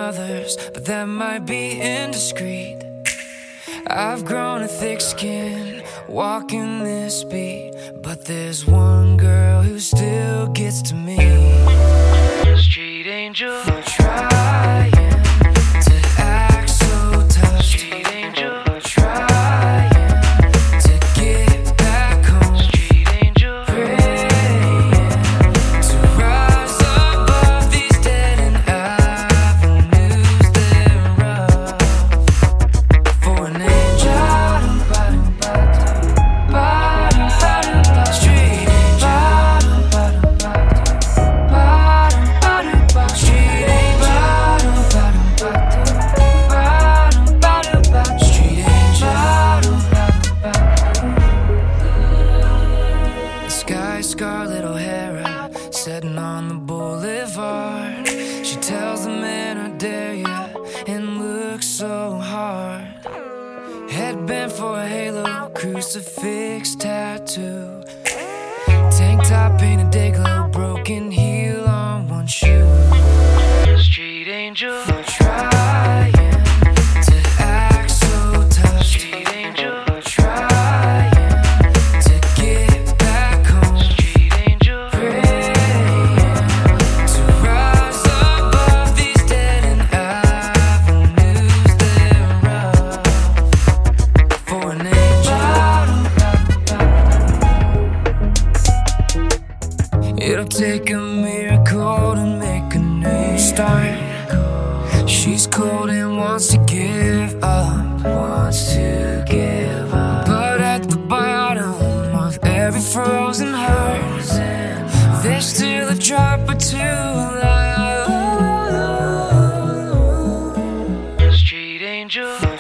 others, but that might be indiscreet. I've grown a thick skin, walking this beat, but there's one girl who still gets to me. Street angel, trying to act so tough. Street angel, trying to get back home. Street angel, praying to rise above these dead-end avenues. They're rough for an angel. Street Scarlett O'Hara, sitting on the boulevard. She tells the man, I dare ya, and looks so hard. Head bent for a halo, crucifix tattoo, tank top painted day glow, broken heel on one shoe. Street angel, trying to act so tough. Street angel, trying to get back home. Street angel, praying to rise above these dead-end avenues. They're rough for an angel. It'll take a miracle to make a new start. She's cold and wants to give up, but at the bottom of every frozen heart, there's still a drop or two alive. Street angel.